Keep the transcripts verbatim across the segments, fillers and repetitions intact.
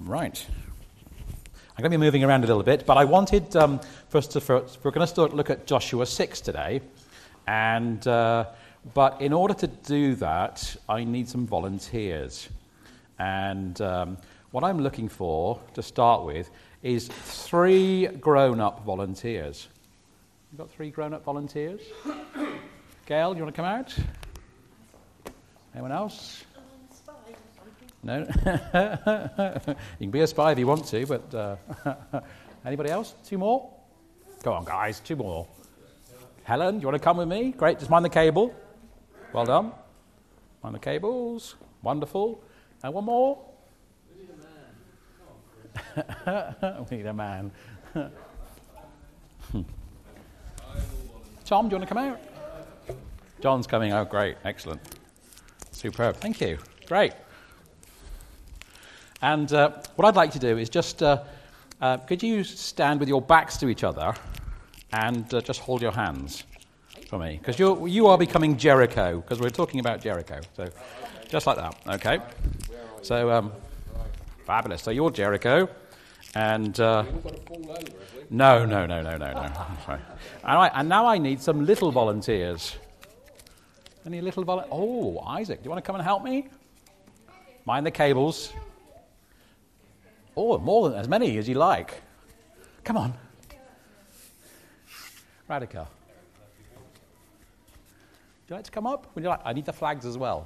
Right. I'm going to be moving around a little bit, but I wanted um, first to first, we're going to start look at Joshua six today, and uh, but in order to do that, I need some volunteers, and um, what I'm looking for to start with is three grown-up volunteers. You got three grown-up volunteers? Gail, you want to come out? Anyone else? No? You can be a spy if you want to, but uh, anybody else? Two more? Go on, guys, two more. Helen, do you want to come with me? Great, just mind the cable. Well done. Mind the cables. Wonderful. And one more? We need a man. We need a man. Tom, do you want to come out? John's coming. Oh, great. Excellent. Superb. Thank you. Great. And uh, what I'd like to do is just, uh, uh, could you stand with your backs to each other and uh, just hold your hands for me? Because you you are becoming Jericho, because we're talking about Jericho. So just like that, okay? So, um, fabulous. So you're Jericho, and... Uh, no, no, no, no, no, no. Sorry. And, I, and now I need some little volunteers. Any little volunteers? Oh, Isaac, do you want to come and help me? Mind the cables. Oh, more than as many as you like. Come on. Radhika. Would you like to come up? Would you like? I need the flags as well.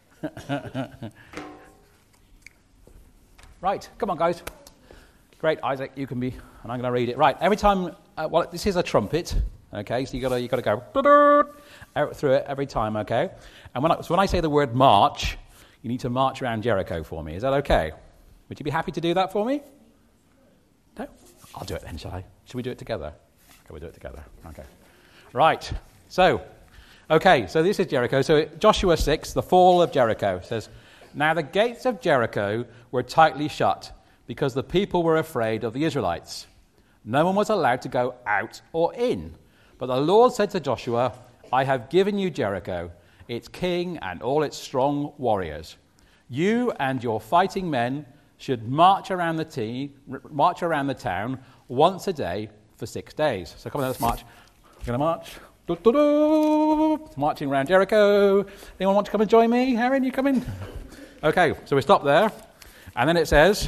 Right, come on, guys. Great, Isaac, you can be, and I'm going to read it. Right, every time, uh, well, this is a trumpet, okay, so you got you got to go out through it every time, okay? And when I, so when I say the word march, you need to march around Jericho for me. Is that okay? Would you be happy to do that for me? No? I'll do it then, shall I? Should we do it together? Okay, we'll do it together. Okay. Right. So, okay, so this is Jericho. So Joshua six, the fall of Jericho, says, "Now the gates of Jericho were tightly shut because the people were afraid of the Israelites. No one was allowed to go out or in. But the Lord said to Joshua, I have given you Jericho, its king and all its strong warriors. You and your fighting men should march around the tea, march around the town once a day for six days." So come on, let's march. We're going to march. Do-do-do. Marching around Jericho. Anyone want to come and join me? Aaron, you come in? Okay, so we stop there. And then it says,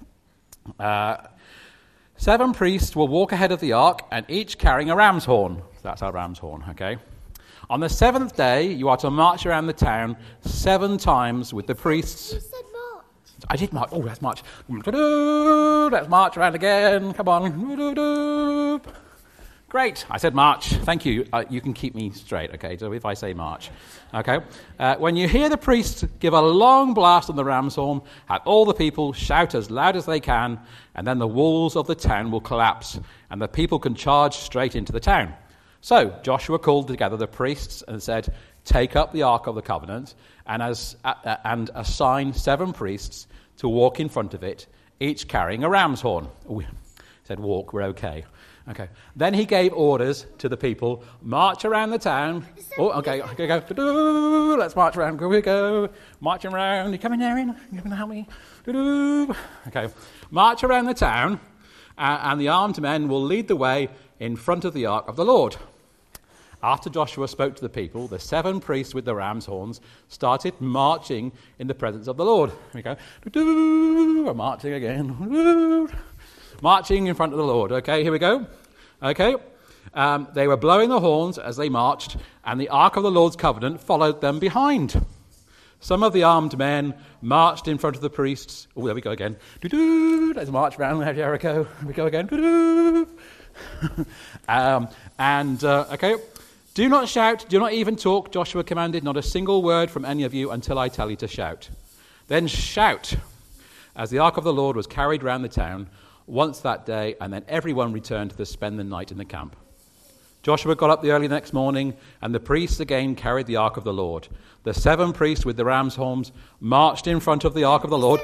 uh, seven priests will walk ahead of the ark, and each carrying a ram's horn. So that's our ram's horn, okay? On the seventh day, you are to march around the town seven times with the priests. I did march. Oh, let's march. Let's march around again. Come on. Great. I said march. Thank you. Uh, you can keep me straight, okay? So if I say march. Okay. Uh, when you hear the priests give a long blast on the ram's horn, have all the people shout as loud as they can, and then the walls of the town will collapse, and the people can charge straight into the town. So Joshua called together the priests and said, "Take up the Ark of the Covenant, and as uh, and assign seven priests to walk in front of it, each carrying a ram's horn." We said walk, we're okay. Okay. Then he gave orders to the people, march around the town. Oh, okay, okay, go. Let's march around. Here we go. Marching around. You coming, Erin? You going to help me? Okay. March around the town, uh, and the armed men will lead the way in front of the ark of the Lord. After Joshua spoke to the people, the seven priests with the ram's horns started marching in the presence of the Lord. Here we go. We're marching again. Marching in front of the Lord. Okay, here we go. Okay. Um, they were blowing the horns as they marched, and the Ark of the Lord's covenant followed them behind. Some of the armed men marched in front of the priests. Oh, there we go again. Let's march around Jericho. Here we go again. um, and, uh, okay. "Do not shout, do not even talk," Joshua commanded. "Not a single word from any of you until I tell you to shout. Then shout," as the Ark of the Lord was carried round the town once that day, and then everyone returned to spend the night in the camp. Joshua got up the early the next morning, and the priests again carried the Ark of the Lord. The seven priests with the ram's horns marched in front of the Ark of the Lord.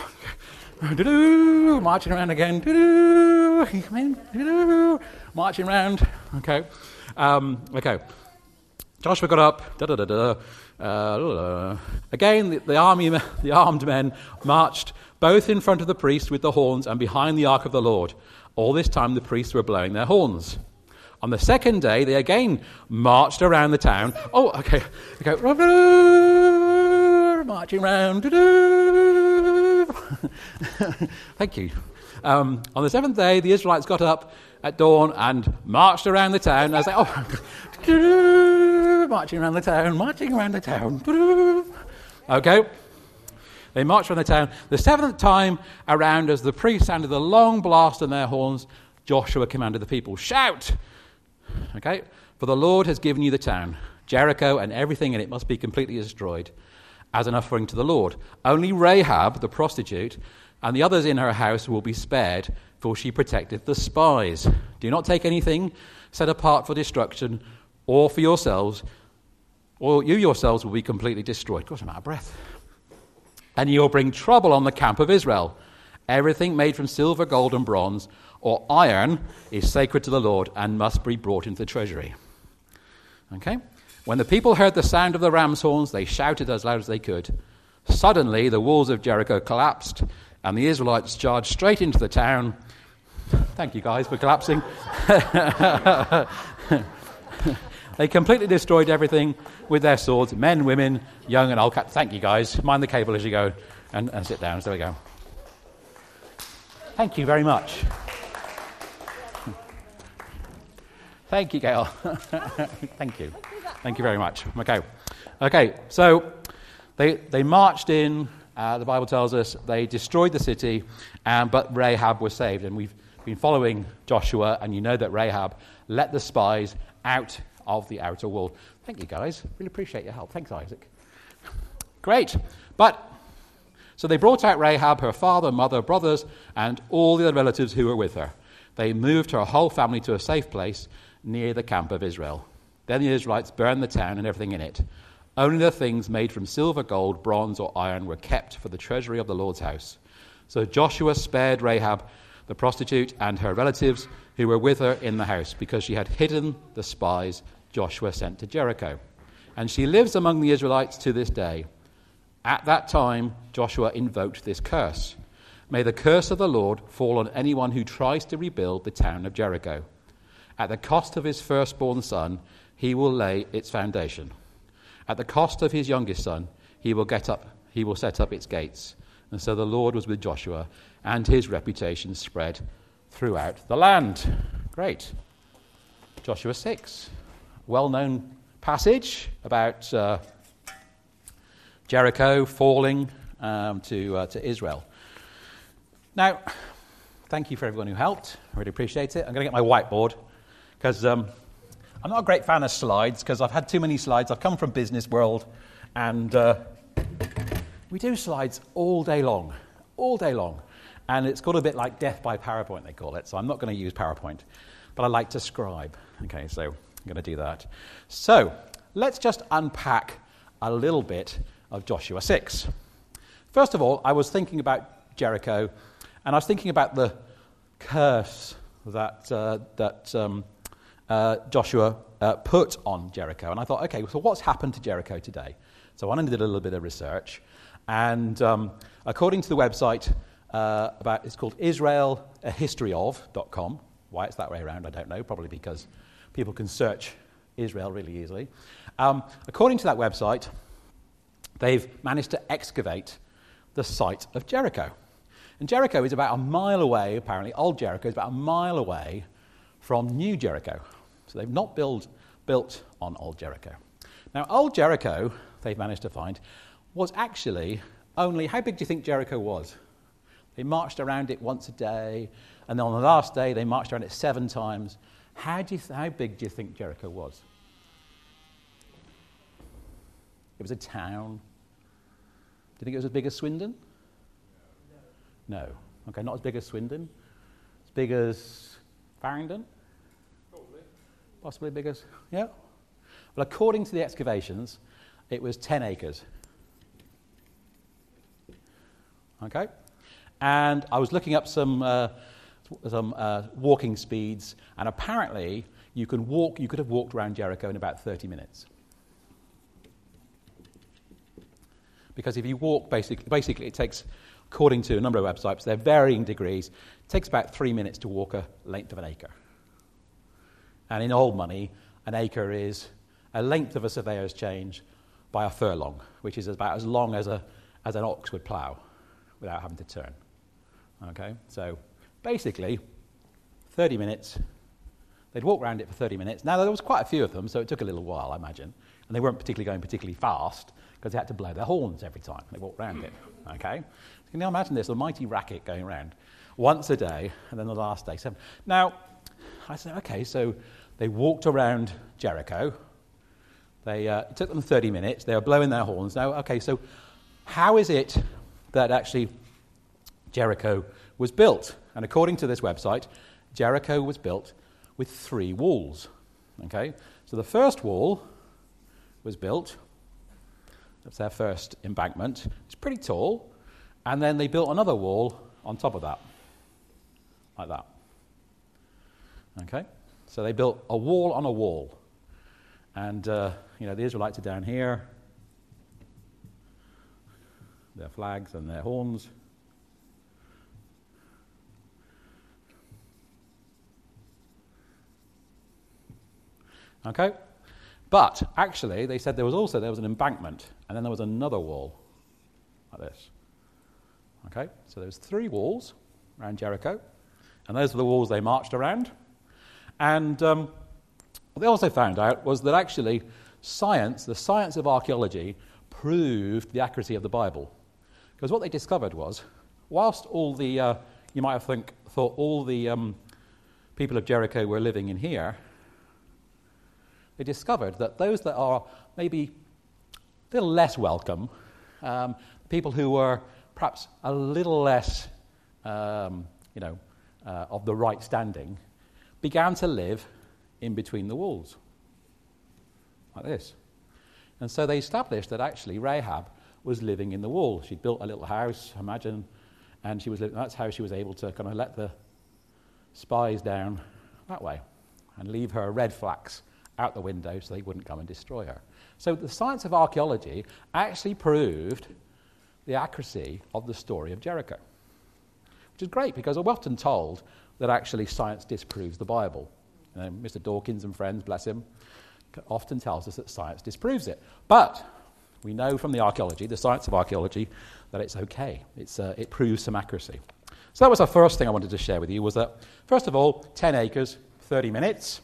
Marching around again. Come in. Marching around. Okay. Um, okay. Joshua got up, da da da da, Uh, again, the, the army, the armed men marched both in front of the priests with the horns and behind the ark of the Lord. All this time the priests were blowing their horns. On the second day, they again marched around the town. Oh, okay. Okay. Marching around. Thank you. Um, on the seventh day, the Israelites got up at dawn and marched around the town. I was like, oh, marching around the town, marching around the town. Okay. They marched around the town. The seventh time around, as the priests sounded the long blast on their horns, Joshua commanded the people, shout! Okay? For the Lord has given you the town. Jericho and everything in it must be completely destroyed as an offering to the Lord. Only Rahab, the prostitute, and the others in her house will be spared, for she protected the spies. Do not take anything set apart for destruction or for yourselves, or you yourselves will be completely destroyed. Gosh, I'm out of breath. And you will bring trouble on the camp of Israel. Everything made from silver, gold, and bronze, or iron, is sacred to the Lord and must be brought into the treasury. Okay? When the people heard the sound of the ram's horns, they shouted as loud as they could. Suddenly, the walls of Jericho collapsed, and the Israelites charged straight into the town. Thank you, guys, for collapsing. They completely destroyed everything with their swords, men, women, young and old. Thank you, guys. Mind the cable as you go and, and sit down. So there we go. Thank you very much. Thank you, Gail. Thank you. Thank you very much. Okay. Okay, so they they marched in, uh, the Bible tells us, they destroyed the city, um, but Rahab was saved. And we've been following Joshua, and you know that Rahab let the spies out of the outer wall. Thank you, guys. Really appreciate your help. Thanks, Isaac. Great. But, so they brought out Rahab, her father, mother, brothers, and all the other relatives who were with her. They moved her whole family to a safe place near the camp of Israel. Then the Israelites burned the town and everything in it. Only the things made from silver, gold, bronze, or iron were kept for the treasury of the Lord's house. So Joshua spared Rahab, the prostitute, and her relatives who were with her in the house, because she had hidden the spies Joshua sent to Jericho. And she lives among the Israelites to this day. At that time, Joshua invoked this curse. May the curse of the Lord fall on anyone who tries to rebuild the town of Jericho. At the cost of his firstborn son, he will lay its foundation. At the cost of his youngest son, he will get up, he will set up its gates. And so the Lord was with Joshua, and his reputation spread throughout the land. Great. Joshua six. Well-known passage about uh, Jericho falling um, to uh, to Israel. Now, thank you for everyone who helped. I really appreciate it. I'm going to get my whiteboard, because um, I'm not a great fan of slides, because I've had too many slides. I've come from business world, and uh, we do slides all day long, all day long. And it's got a bit like death by PowerPoint, they call it. So I'm not going to use PowerPoint, but I like to scribe. Okay, so I'm going to do that. So let's just unpack a little bit of Joshua six. First of all, I was thinking about Jericho, and I was thinking about the curse that uh, that um, uh, Joshua uh, put on Jericho. And I thought, okay, so what's happened to Jericho today? So I went and did a little bit of research. And um, according to the website, uh, about it's called Israel a history of dot com. Why it's that way around, I don't know. Probably because people can search Israel really easily. Um, according to that website, they've managed to excavate the site of Jericho. And Jericho is about a mile away, apparently. Old Jericho is about a mile away from New Jericho. So they've not build, built on Old Jericho. Now, Old Jericho, they've managed to find, was actually only, how big do you think Jericho was? They marched around it once a day, and then on the last day, they marched around it seven times. How, do you th- how big do you think Jericho was? It was a town. Do you think it was as big as Swindon? No. No. Okay, not as big as Swindon. As big as Farringdon? Probably. Possibly big as, yeah. Well, according to the excavations, it was ten acres. Okay? And I was looking up some uh, some uh, walking speeds, and apparently you can walk. You could have walked around Jericho in about thirty minutes. Because if you walk, basically, basically it takes, according to a number of websites, they're varying degrees, it takes about three minutes to walk a length of an acre. And in old money, an acre is a length of a surveyor's change by a furlong, which is about as long as a as an ox would plough without having to turn. Okay, so basically, thirty minutes. They'd walk around it for thirty minutes. Now, there was quite a few of them, so it took a little while, I imagine. And they weren't particularly going particularly fast because they had to blow their horns every time they walked around it. Okay, so can you imagine this, a mighty racket going around once a day, and then the last day seven. Now, I said, okay, so they walked around Jericho. They uh, it took them thirty minutes. They were blowing their horns. Now, okay, so how is it that actually Jericho was built? And according to this website, Jericho was built with three walls. Okay, so the first wall was built. That's their first embankment. It's pretty tall. And then they built another wall on top of that, like that. Okay, so they built a wall on a wall. And, uh, you know, the Israelites are down here. Their flags and their horns. Okay? But, actually, they said there was also, there was an embankment, and then there was another wall, like this. Okay? So there was three walls around Jericho, and those are the walls they marched around. And um, what they also found out was that actually science, the science of archaeology, proved the accuracy of the Bible. Because what they discovered was, whilst all the, uh, you might have think, thought all the um, people of Jericho were living in here, they discovered that those that are maybe a little less welcome, um, people who were perhaps a little less, um, you know, uh, of the right standing, began to live in between the walls, like this. And so they established that actually Rahab was living in the wall. She'd built a little house, imagine, and she was living, that's how she was able to kind of let the spies down that way and leave her red flax out the window so they wouldn't come and destroy her. So the science of archaeology actually proved the accuracy of the story of Jericho, which is great because I'm often told that actually science disproves the Bible. You know, Mister Dawkins and friends, bless him, often tells us that science disproves it. But we know from the archaeology, the science of archaeology, that it's okay. It's, uh, it proves some accuracy. So that was the first thing I wanted to share with you, was that, first of all, ten acres, thirty minutes.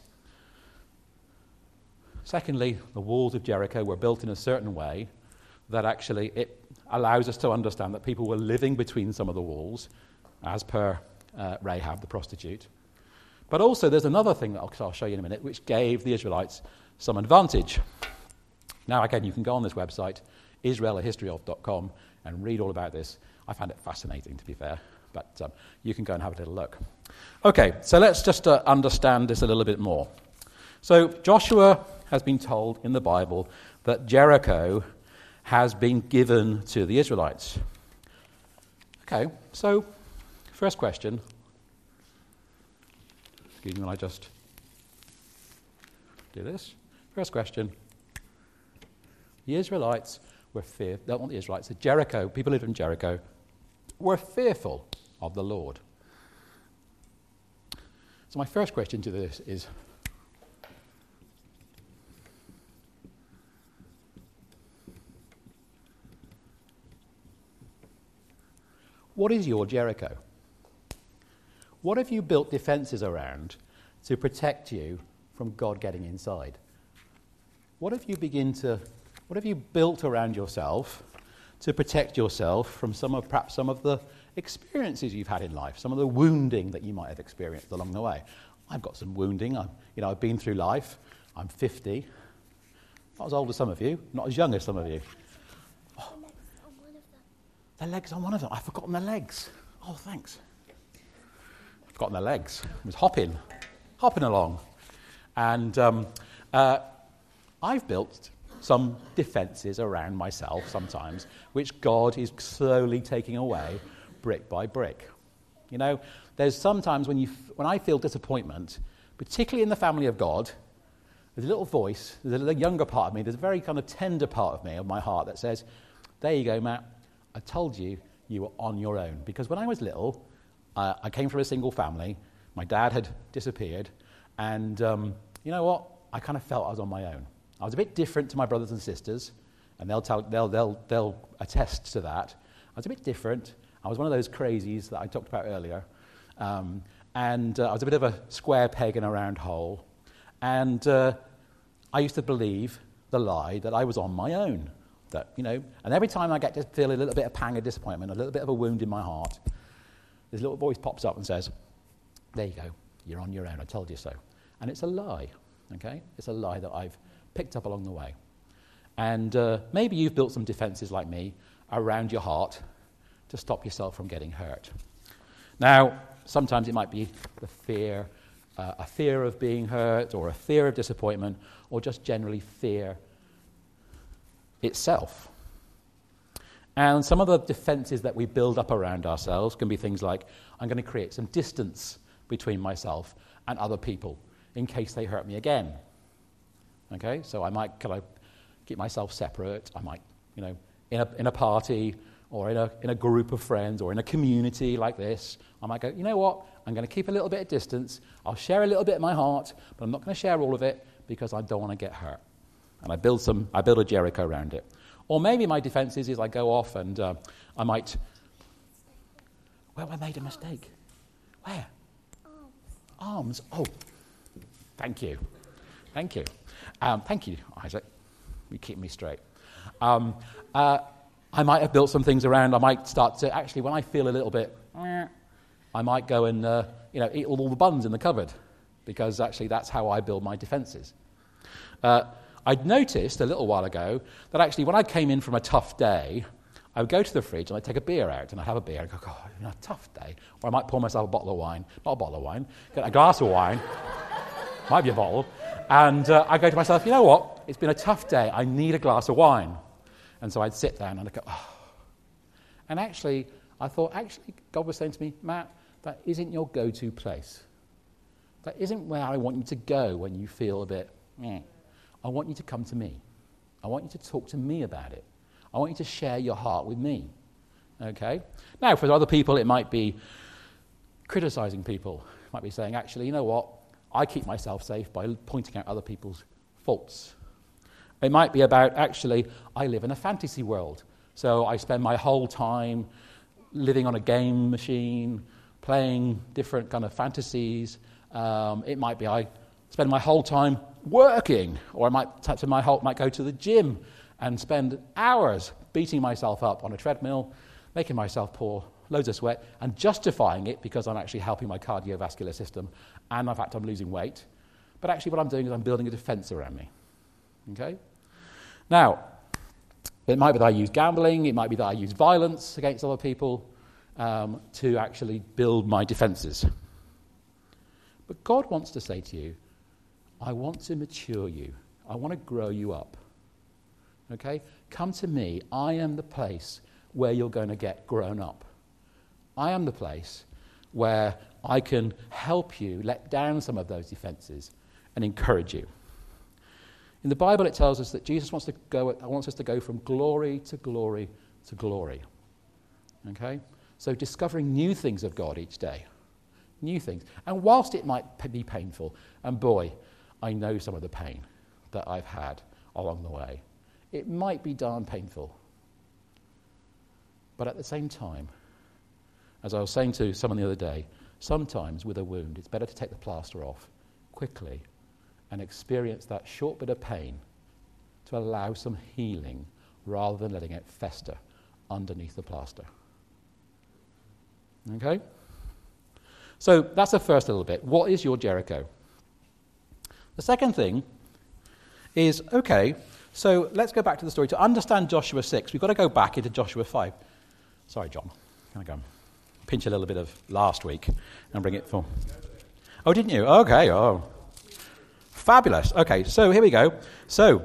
Secondly, the walls of Jericho were built in a certain way that actually it allows us to understand that people were living between some of the walls, as per uh, Rahab, the prostitute. But also there's another thing that I'll, I'll show you in a minute, which gave the Israelites some advantage. Now, again, you can go on this website, israel a history of dot com, and read all about this. I found it fascinating, to be fair, but um, you can go and have a little look. Okay, so let's just uh, understand this a little bit more. So Joshua has been told in the Bible that Jericho has been given to the Israelites. Okay, so first question. Excuse me when I just do this. First question. The Israelites were fearful, not the Israelites, the Jericho, people who lived in Jericho, were fearful of the Lord. So my first question to this is, what is your Jericho? What have you built defenses around to protect you from God getting inside? What have you begin to, what have you built around yourself to protect yourself from some of, perhaps some of the experiences you've had in life, some of the wounding that you might have experienced along the way? I've got some wounding. I'm, you know, I've been through life. I'm fifty. Not as old as some of you, not as young as some of you. Oh, the legs on one of them. I've forgotten the legs. Oh, thanks. I've forgotten the legs. I was hopping, hopping along. And um, uh, I've built some defenses around myself sometimes, which God is slowly taking away brick by brick. You know, there's sometimes when you, when I feel disappointment, particularly in the family of God, there's a little voice, there's a little younger part of me, there's a very kind of tender part of me, of my heart, that says, there you go, Matt. I told you you were on your own. Because when I was little, uh, I came from a single family. My dad had disappeared. And um, you know what? I kind of felt I was on my own. I was a bit different to my brothers and sisters. And they'll, tell, they'll, they'll, they'll attest to that. I was a bit different. I was one of those crazies that I talked about earlier. Um, and uh, I was a bit of a square peg in a round hole. And uh, I used to believe the lie that I was on my own. That, you know, and every time I get to feel a little bit of pang of disappointment, a little bit of a wound in my heart, this little voice pops up and says, there you go, you're on your own, I told you so. And it's a lie, okay? It's a lie that I've picked up along the way. And uh, maybe you've built some defenses like me around your heart to stop yourself from getting hurt. Now, sometimes it might be the fear, uh, a fear of being hurt, or a fear of disappointment, or just generally fear itself. And some of the defenses that we build up around ourselves can be things like, I'm going to create some distance between myself and other people in case they hurt me again. Okay, so I might kind of keep myself separate. I might, you know, in a in a party or in a in a group of friends or in a community like this, I might go, you know what, I'm going to keep a little bit of distance. I'll share a little bit of my heart, but I'm not going to share all of it because I don't want to get hurt. And I build some, I build a Jericho around it. Or maybe my defense is, is I go off and uh, I might, well, I made a mistake. Where? Arms. Oh, thank you. Thank you. Um, thank you, Isaac. You keep me straight. Um, uh, I might have built some things around. I might start to, actually, when I feel a little bit, I might go and, uh, you know, eat all the buns in the cupboard because actually that's how I build my defenses. Uh, I'd noticed a little while ago that actually when I came in from a tough day, I would go to the fridge and I'd take a beer out and I'd have a beer and go, God, you know, a tough day. Or I might pour myself a bottle of wine, not a bottle of wine, get a glass of wine, might be a bottle, and uh, I go to myself, you know what, it's been a tough day, I need a glass of wine. And so I'd sit down and I'd go, oh. And actually, I thought, actually, God was saying to me, Matt, that isn't your go-to place. That isn't where I want you to go when you feel a bit, meh. I want you to come to me. I want you to talk to me about it. I want you to share your heart with me. Okay? Now, for other people, it might be criticizing people. It might be saying, actually, you know what? I keep myself safe by pointing out other people's faults. It might be about, actually, I live in a fantasy world. So I spend my whole time living on a game machine, playing different kind of fantasies. Um, it might be I spend my whole time working, or I might spend my whole might go to the gym and spend hours beating myself up on a treadmill, making myself pour loads of sweat, and justifying it because I'm actually helping my cardiovascular system, and in fact I'm losing weight. But actually what I'm doing is I'm building a defense around me. Okay? Now, it might be that I use gambling, it might be that I use violence against other people um, to actually build my defenses. But God wants to say to you, I want to mature you. I want to grow you up. Okay? Come to me. I am the place where you're going to get grown up. I am the place where I can help you let down some of those defenses and encourage you. In the Bible, it tells us that Jesus wants to go, wants us to go from glory to glory to glory. Okay? So discovering new things of God each day. New things. And whilst it might be painful, and boy, I know some of the pain that I've had along the way. It might be darn painful. But at the same time, as I was saying to someone the other day, sometimes with a wound, it's better to take the plaster off quickly and experience that short bit of pain to allow some healing rather than letting it fester underneath the plaster. Okay? So that's the first little bit. What is your Jericho? The second thing is, okay, so let's go back to the story. To understand Joshua six, we've got to go back into Joshua five. Sorry, John. Can I go and pinch a little bit of last week and bring it for... Oh, didn't you? Okay, oh. Fabulous. Okay, so here we go. So,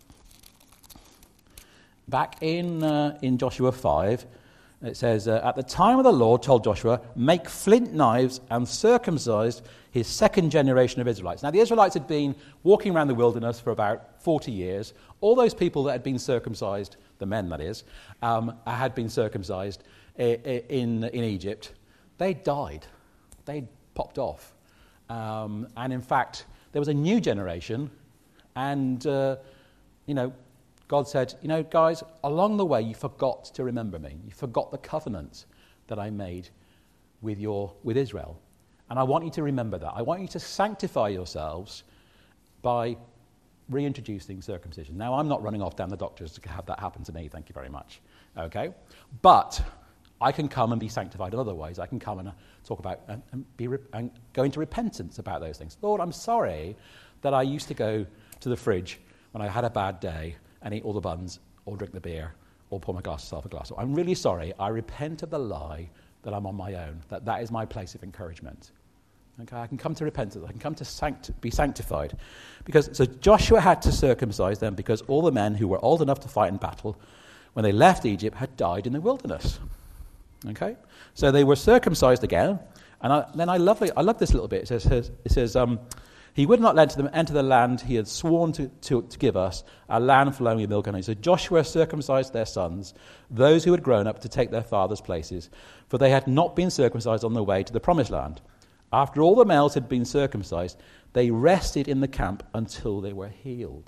back in uh, in Joshua five, it says, uh, at the time of the Lord told Joshua, make flint knives and circumcised his second generation of Israelites. Now, the Israelites had been walking around the wilderness for about forty years. All those people that had been circumcised the men that is, um, had been circumcised in, in, in Egypt, they died. They popped off. Um, and in fact, there was a new generation, and, uh, you know, God said, you know, guys, along the way you forgot to remember me. You forgot the covenant that I made with your with Israel. And I want you to remember that. I want you to sanctify yourselves by reintroducing circumcision. Now, I'm not running off down the doctors to have that happen to me, thank you very much. Okay? But I can come and be sanctified in other ways. I can come and uh, talk about and, and, be re- and go into repentance about those things. Lord, I'm sorry that I used to go to the fridge when I had a bad day and eat all the buns or drink the beer or pour my glass myself a glass. So I'm really sorry. I repent of the lie that I'm on my own, that that is my place of encouragement. Okay, I can come to repentance. I can come to sanct- be sanctified. Because so Joshua had to circumcise them because all the men who were old enough to fight in battle when they left Egypt had died in the wilderness. Okay, so they were circumcised again. And I, then I love, I love this little bit. It says, it says um, he would not let them enter the land he had sworn to, to, to give us, a land flowing with milk and honey. So Joshua circumcised their sons, those who had grown up to take their fathers' places, for they had not been circumcised on the way to the promised land. After all the males had been circumcised, they rested in the camp until they were healed.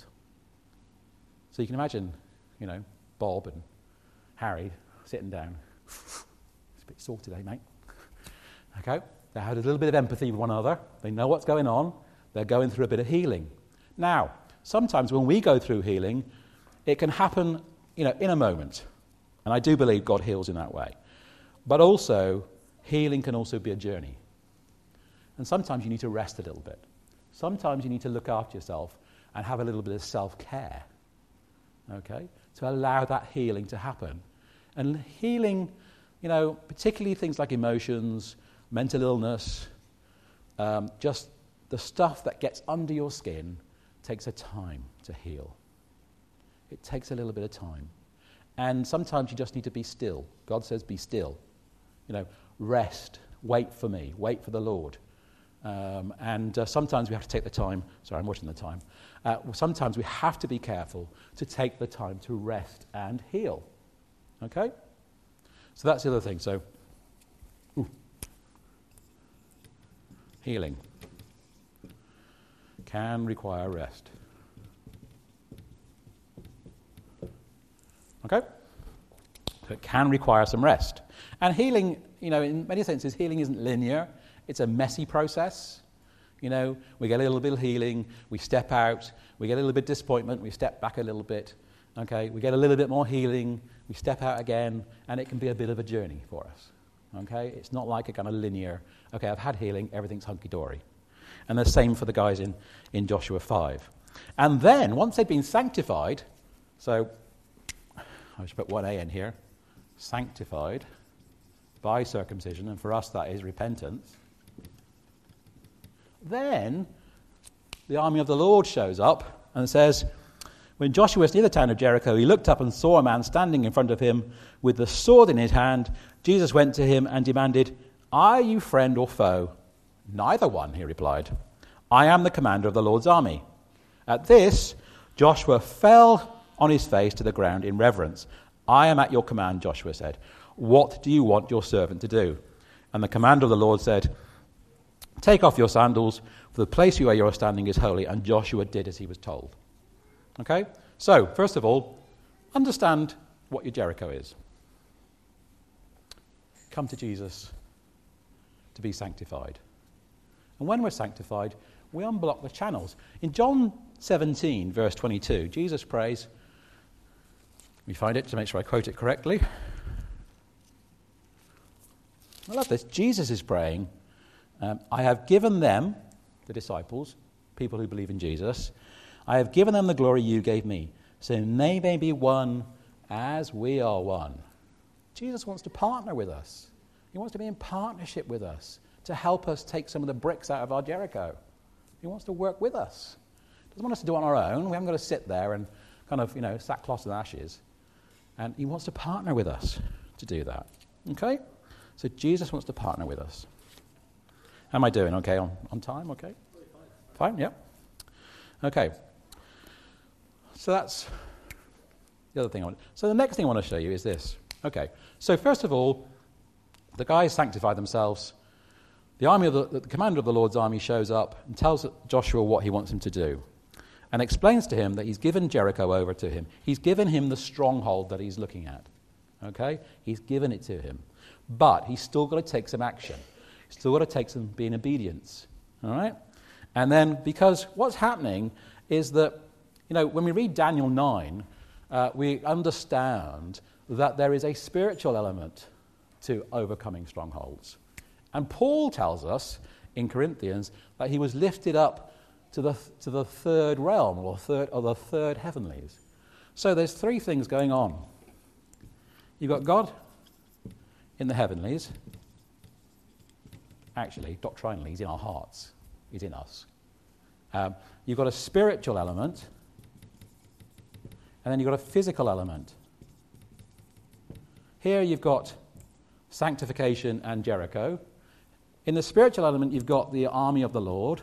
So you can imagine, you know, Bob and Harry sitting down. It's a bit sore today, mate. Okay? They had a little bit of empathy with one another. They know what's going on. They're going through a bit of healing. Now, sometimes when we go through healing, it can happen, you know, in a moment. And I do believe God heals in that way. But also, healing can also be a journey. And sometimes you need to rest a little bit. Sometimes you need to look after yourself and have a little bit of self-care, okay, to allow that healing to happen. And healing, you know, particularly things like emotions, mental illness, um, just the stuff that gets under your skin takes a time to heal. It takes a little bit of time. And sometimes you just need to be still. God says, be still. You know, rest, wait for me, wait for the Lord. Um, and uh, sometimes we have to take the time, sorry, I'm watching the time. Uh, sometimes we have to be careful to take the time to rest and heal. Okay? So that's the other thing. So, ooh. Healing can require rest. Okay? So it can require some rest. And healing, you know, in many senses, healing isn't linear. It's a messy process. You know, we get a little bit of healing, we step out, we get a little bit of disappointment, we step back a little bit. Okay, we get a little bit more healing, we step out again, and it can be a bit of a journey for us. Okay, it's not like a kind of linear, okay, I've had healing, everything's hunky-dory. And the same for the guys in, in Joshua five. And then, once they've been sanctified, so, I should put one A in here, sanctified by circumcision, and for us that is repentance. Then, the army of the Lord shows up and says, when Joshua was near the town of Jericho, he looked up and saw a man standing in front of him with the sword in his hand. Jesus went to him and demanded, "Are you friend or foe?" "Neither one," he replied. "I am the commander of the Lord's army." At this, Joshua fell on his face to the ground in reverence. "I am at your command," Joshua said. "What do you want your servant to do?" And the commander of the Lord said, "Take off your sandals, for the place where you are standing is holy." And Joshua did as he was told. Okay? So, first of all, understand what your Jericho is. Come to Jesus to be sanctified. And when we're sanctified, we unblock the channels. In John seventeen, verse twenty-two, Jesus prays, let me find it to make sure I quote it correctly. I love this. Jesus is praying, um, I have given them, the disciples, people who believe in Jesus, I have given them the glory you gave me, so they may be one as we are one. Jesus wants to partner with us. He wants to be in partnership with us to help us take some of the bricks out of our Jericho. He wants to work with us. He doesn't want us to do it on our own. We haven't got to sit there and kind of, you know, sackcloth and ashes. And he wants to partner with us to do that. Okay? So Jesus wants to partner with us. How am I doing? Okay, on, on time? Okay? Fine, yeah. Okay. So that's the other thing I want. So the next thing I want to show you is this. Okay, so first of all, the guys sanctify themselves. The army of the, the commander of the Lord's army shows up and tells Joshua what he wants him to do, and explains to him that he's given Jericho over to him. He's given him the stronghold that he's looking at. Okay, he's given it to him, but he's still got to take some action. He's still got to take some being obedience. All right, and then because what's happening is that, you know, when we read Daniel nine, uh, we understand that there is a spiritual element to overcoming strongholds. And Paul tells us in Corinthians that he was lifted up to the to the third realm, or third or the third heavenlies. So there's three things going on. You've got God in the heavenlies. Actually, doctrinally, he's in our hearts. He's in us. Um, you've got a spiritual element, and then you've got a physical element. Here you've got sanctification and Jericho. In the spiritual element, you've got the army of the Lord.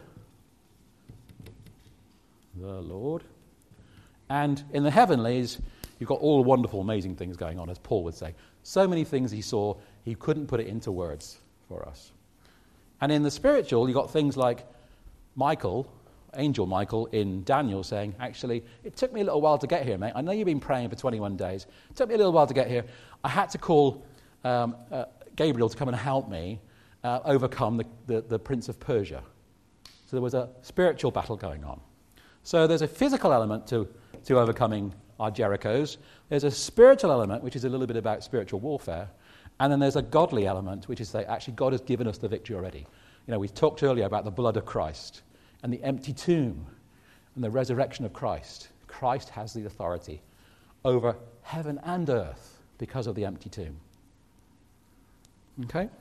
The Lord. And in the heavenlies, you've got all the wonderful, amazing things going on, as Paul would say. So many things he saw, he couldn't put it into words for us. And in the spiritual, you've got things like Michael, Angel Michael in Daniel saying, actually, it took me a little while to get here, mate. I know you've been praying for twenty-one days. It took me a little while to get here. I had to call um, uh, Gabriel to come and help me uh, overcome the, the, the prince of Persia. So there was a spiritual battle going on. So there's a physical element to, to overcoming our Jerichos. There's a spiritual element, which is a little bit about spiritual warfare. And then there's a godly element, which is that actually God has given us the victory already. You know, we talked earlier about the blood of Christ and the empty tomb and the resurrection of Christ. Christ has the authority over heaven and earth because of the empty tomb. Okay?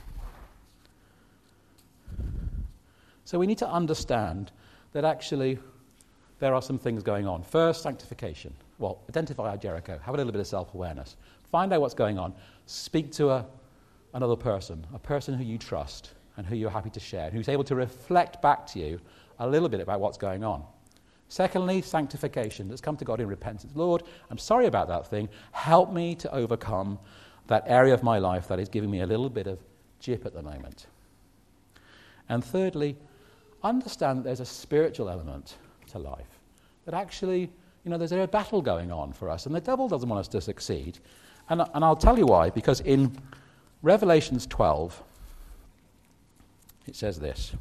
So we need to understand that actually there are some things going on. First, sanctification. Well, identify our Jericho. Have a little bit of self-awareness. Find out what's going on. Speak to a, another person, a person who you trust and who you're happy to share, who's able to reflect back to you a little bit about what's going on. Secondly, sanctification. Let's come to God in repentance. Lord, I'm sorry about that thing. Help me to overcome that area of my life that is giving me a little bit of jip at the moment. And thirdly, understand that there's a spiritual element to life. That actually, you know, there's a battle going on for us, and the devil doesn't want us to succeed. And, and I'll tell you why, because in Revelations twelve, it says this.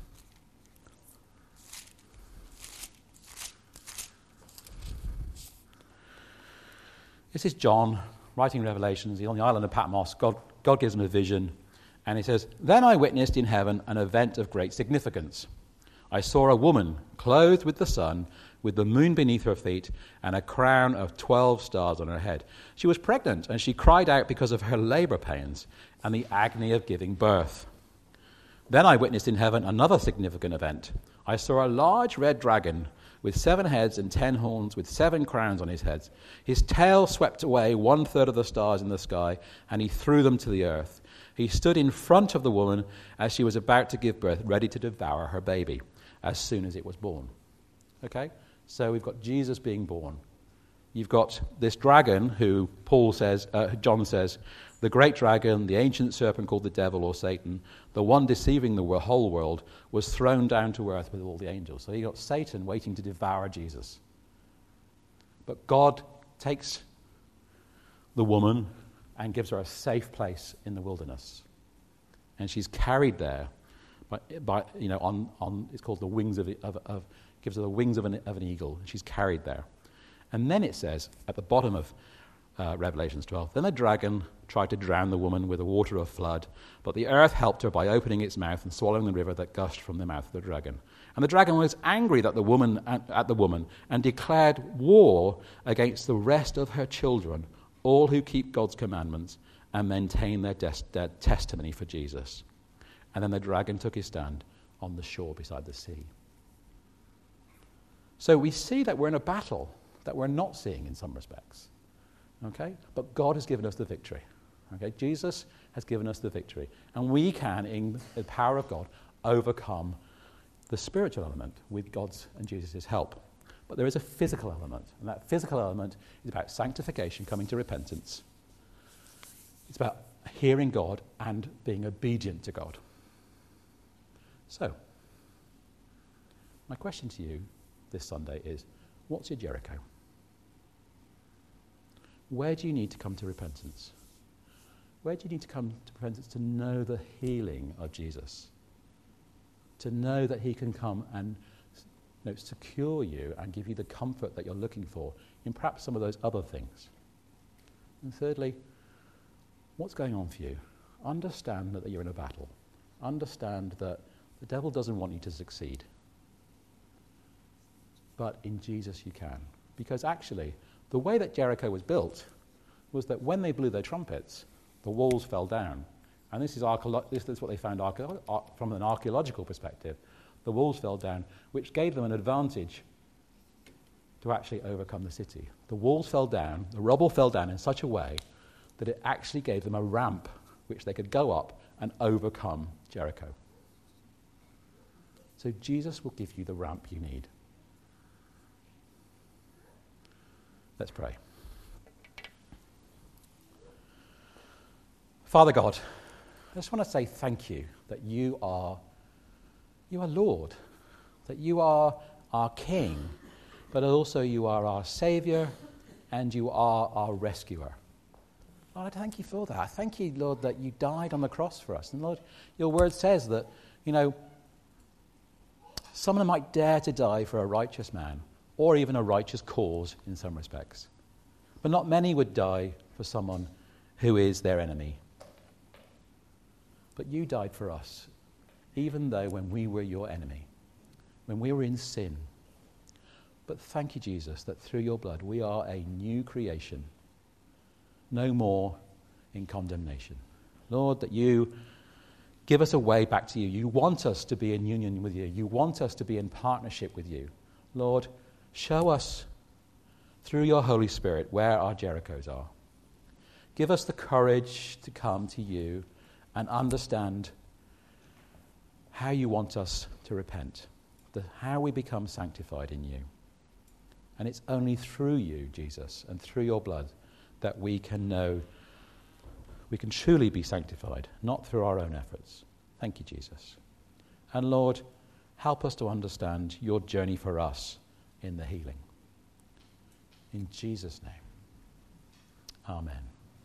This is John writing Revelations. He's on the island of Patmos. God, God gives him a vision, and he says, "Then I witnessed in heaven an event of great significance. I saw a woman clothed with the sun, with the moon beneath her feet, and a crown of twelve stars on her head. She was pregnant, and she cried out because of her labor pains and the agony of giving birth. Then I witnessed in heaven another significant event. I saw a large red dragon with seven heads and ten horns, with seven crowns on his heads. His tail swept away one-third of the stars in the sky, and he threw them to the earth. He stood in front of the woman as she was about to give birth, ready to devour her baby as soon as it was born." Okay? So we've got Jesus being born. You've got this dragon who Paul says, uh, John says, the great dragon, the ancient serpent called the devil or Satan, the one deceiving the whole world, was thrown down to earth with all the angels. So you've got Satan waiting to devour Jesus. But God takes the woman and gives her a safe place in the wilderness. And she's carried there by, by you know, on, on, it's called the wings of, of, of gives her the wings of an, of an eagle. She's carried there. And then it says, at the bottom of uh, Revelations twelve, then the dragon tried to drown the woman with the water of flood, but the earth helped her by opening its mouth and swallowing the river that gushed from the mouth of the dragon. And the dragon was angry at the woman, at the woman and declared war against the rest of her children, all who keep God's commandments and maintain their, des- their testimony for Jesus. And then the dragon took his stand on the shore beside the sea. So we see that we're in a battle that we're not seeing in some respects. Okay? But God has given us the victory. Okay? Jesus has given us the victory. And we can, in the power of God, overcome the spiritual element with God's and Jesus' help. But there is a physical element, and that physical element is about sanctification, coming to repentance. It's about hearing God and being obedient to God. So, my question to you this Sunday is, what's your Jericho? Where do you need to come to repentance? Where do you need to come to repentance to know the healing of Jesus? To know that he can come and you know, secure you and give you the comfort that you're looking for in perhaps some of those other things. And thirdly, what's going on for you? Understand that you're in a battle. Understand that the devil doesn't want you to succeed. But in Jesus you can. Because actually, the way that Jericho was built was that when they blew their trumpets, the walls fell down. And this is, archeolo- this is what they found arche- ar- from an archaeological perspective. The walls fell down, which gave them an advantage to actually overcome the city. The walls fell down, the rubble fell down in such a way that it actually gave them a ramp which they could go up and overcome Jericho. So Jesus will give you the ramp you need. Let's pray. Father God, I just want to say thank you that you are, you are Lord, that you are our King, but also you are our Saviour and you are our rescuer. Lord, I thank you for that. I thank you, Lord, that you died on the cross for us. And Lord, your word says that, you know, someone might dare to die for a righteous man or even a righteous cause in some respects. But not many would die for someone who is their enemy. But you died for us, even though when we were your enemy, when we were in sin. But thank you, Jesus, that through your blood we are a new creation, no more in condemnation. Lord, that you give us a way back to you. You want us to be in union with you. You want us to be in partnership with you. Lord, show us through your Holy Spirit where our Jerichos are. Give us the courage to come to you and understand how you want us to repent, the, how we become sanctified in you. And it's only through you, Jesus, and through your blood that we can know, we can truly be sanctified, not through our own efforts. Thank you, Jesus. And Lord, help us to understand your journey for us in the healing. In Jesus' name, amen.